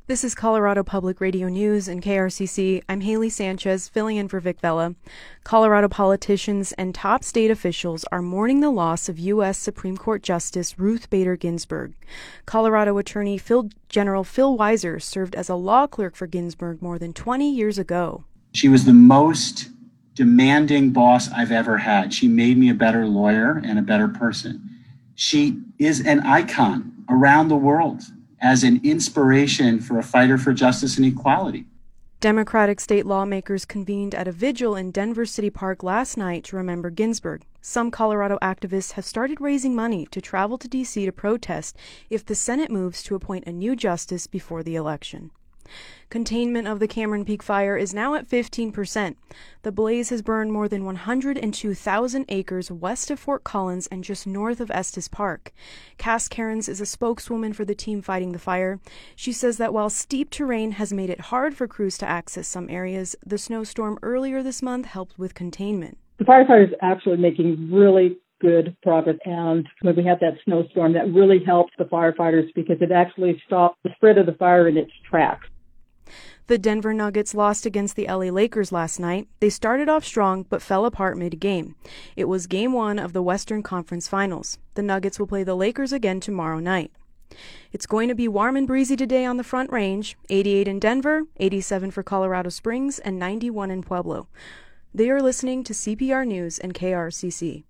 This is Colorado Public Radio News and KRCC. I'm Haley Sanchez, filling in for Vic Vela. Colorado politicians and top state officials are mourning the loss of U.S. Supreme Court Justice Ruth Bader Ginsburg. Colorado Attorney General Phil Weiser served as a law clerk for Ginsburg more than 20 years ago. She was the most demanding boss I've ever had. She made me a better lawyer and a better person. She is an icon around the world as an inspiration for a fighter for justice and equality. Democratic state lawmakers convened at a vigil in Denver City Park last night to remember Ginsburg. Some Colorado activists have started raising money to travel to D.C. to protest if the Senate moves to appoint a new justice before the election. Containment of the Cameron Peak fire is now at 15%. The blaze has burned more than 102,000 acres west of Fort Collins and just north of Estes Park. Cass Cairns is a spokeswoman for the team fighting the fire. She says that while steep terrain has made it hard for crews to access some areas, the snowstorm earlier this month helped with containment. The firefighters are actually making really good progress, and when we had that snowstorm, that really helped the firefighters because it actually stopped the spread of the fire in its tracks. The Denver Nuggets lost against the LA Lakers last night. They started off strong but fell apart mid-game. It was Game 1 of the Western Conference Finals. The Nuggets will play the Lakers again tomorrow night. It's going to be warm and breezy today on the Front Range, 88 in Denver, 87 for Colorado Springs, and 91 in Pueblo. They are listening to CPR News and KRCC.